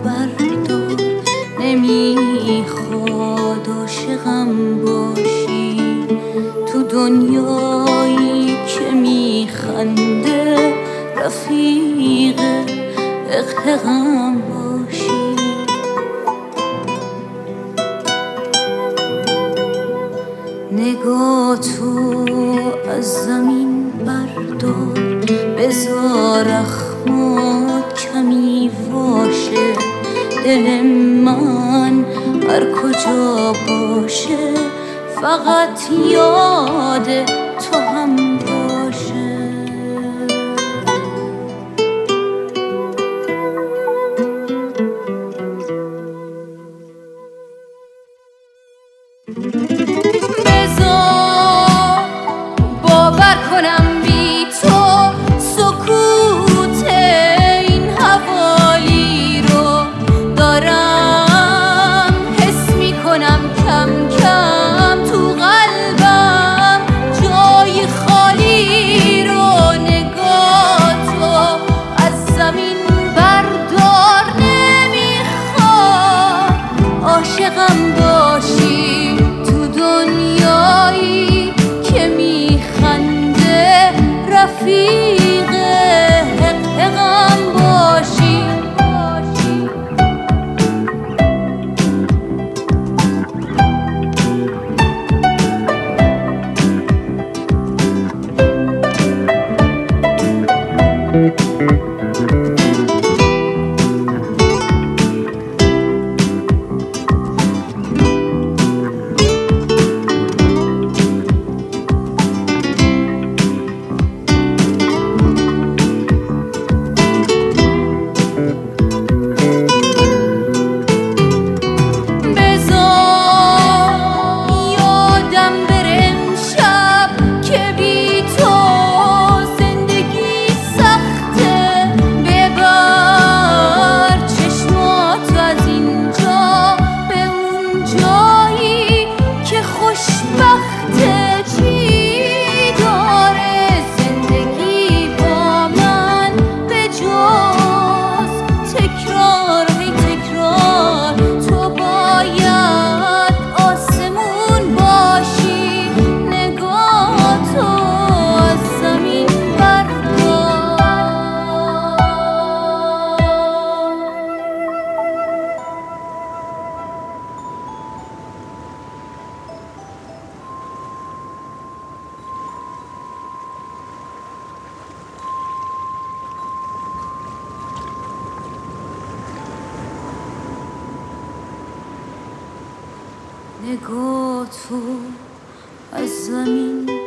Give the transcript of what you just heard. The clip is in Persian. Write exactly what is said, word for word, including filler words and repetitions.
بردار، نمیخواد عاشقم باشی تو دنیایی که میخنده، رفیق اقهقم باشی. نگاه تو از زمین بردار، بذار اخمات کمی واشه، دل من هر کجا باشه فقط یاد تو هم باشه. بذار باور کنم بی تو سکوت این حوالی رو دارم حس میکنم کم کم تو قلبم جای خالی رو. نگاه تو از زمین بردار، نمیخوام عاشقم باشی تو دنیایی که میخنده، رفیق حقم باشی. نگاه تو از زمین